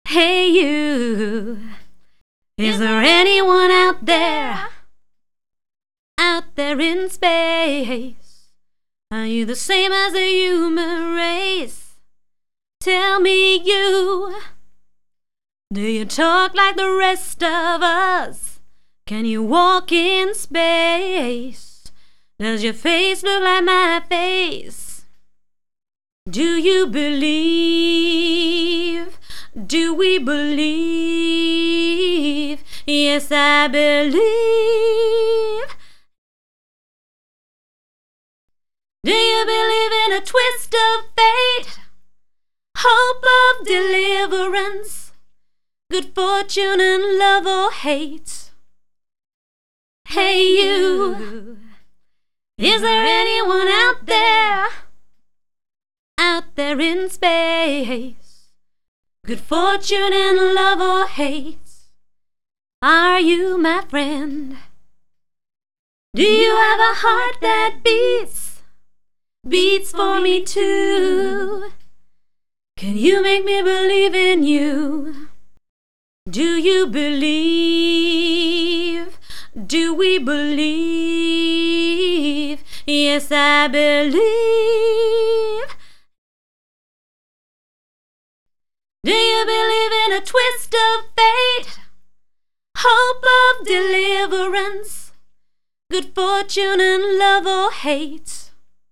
Hey you, is there anyone out there in space? Are you the same as the human race? Tell me you, do you talk like the rest of us? Can you walk in space? Does your face look like my face? Do you believe? Do we believe? Yes, I believe. Do you believe in a twist of fate? Hope of deliverance, good fortune and love or hate? Hey you, is there anyone out there in space? Good fortune and love or hate? Are you my friend? Do you have a heart that beats for me too? Can you make me believe in you? Do you believe? Do we believe? Yes, I believe. Do you believe in a twist of fate? Hope of deliverance, good fortune and love or hate?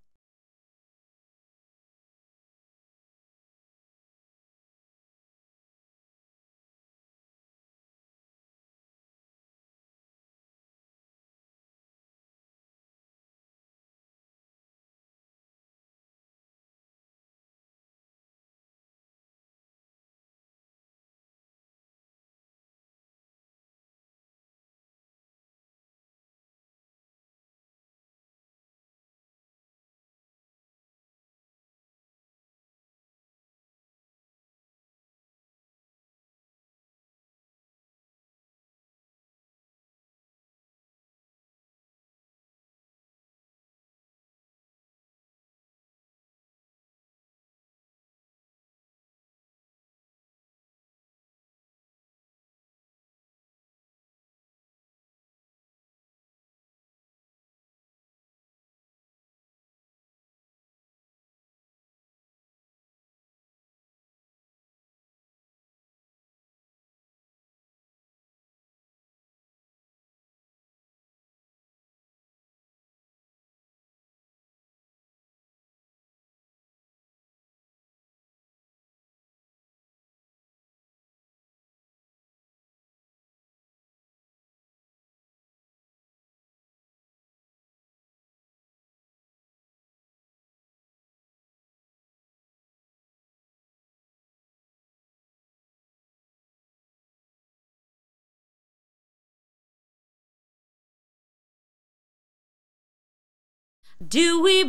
Do we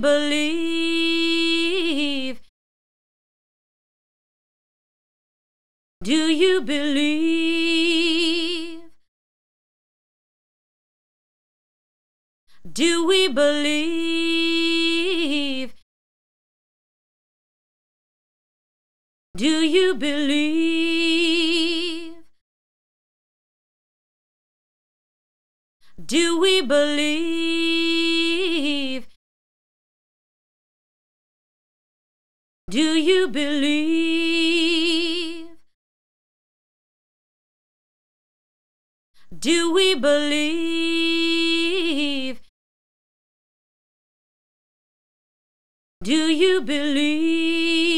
believe? Do you believe? Do we believe? Do you believe? Do we believe? Do you believe? Do we believe? Do you believe?